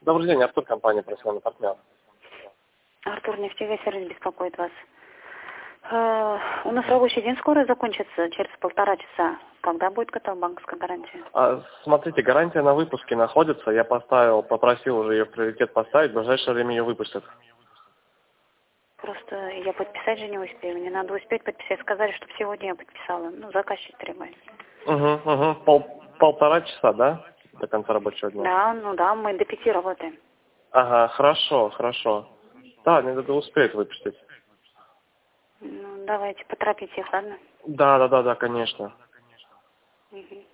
Добрый день, Артур, компания «Профессиональный партнер». Артур, нефтевой сервис беспокоит вас. У нас рабочий день скоро закончится, через 1,5 часа. Когда будет готова банковская гарантия? Смотрите, гарантия на выпуске находится. Я попросил уже ее в приоритет поставить, в ближайшее время ее выпустят. Просто я подписать же не успею. Мне надо успеть подписать. Сказали, чтобы сегодня я подписала. Ну, заказчик требует. Полтора часа, да? До конца рабочего дня? Да, ну да, мы до 5 работаем. Ага, хорошо. Да, мне надо успеть выпустить. Ну, давайте, поторопитесь, ладно? Да, конечно. Угу.